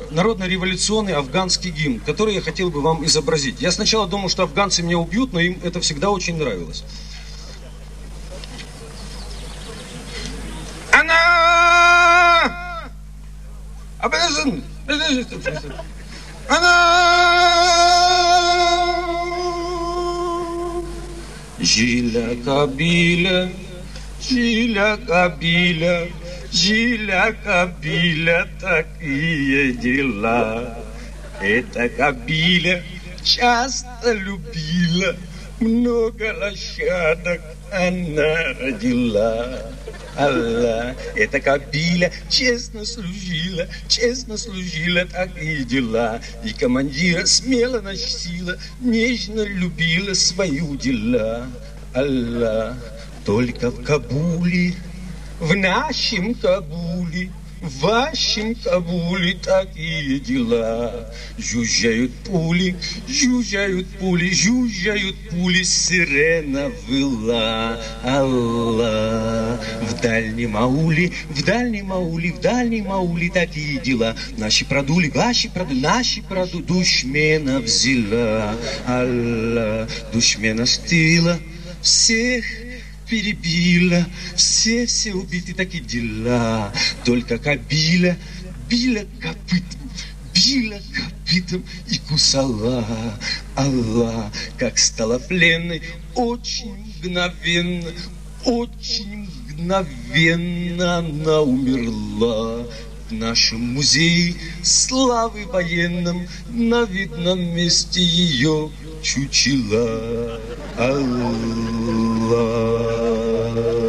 народно-революционный афганский гимн, который я хотел бы вам изобразить. Я сначала думал, что афганцы меня убьют, но им это всегда очень нравилось. Она! Она! Жиля Кабиля, Жиля Кабиля, Жиля Кабиля, такие дела. Эта Кабиля часто любила, много лошадок она родила. Аллах, эта Кабиля честно служила, такие дела. И командира смело носила, нежно любила свою дела. Аллах, только в Кабуле, в нашем Кабуле, в вашем Кабуле такие дела. Жужжают пули, жужжают пули, жужжают пули, сирена выла. Аллах, в дальнем ауле, в дальнем ауле, в дальнем ауле такие дела. Наши продули, ваши продули, наши продули, душмена взяла. Аллах, душмена стыла, всех перебила, все убиты, такие дела. Только Кабиля била копытом и кусала. Аллах, как стала пленной, очень мгновенно она умерла. В нашем музее славы военном на видном месте ее чучела. Аллах.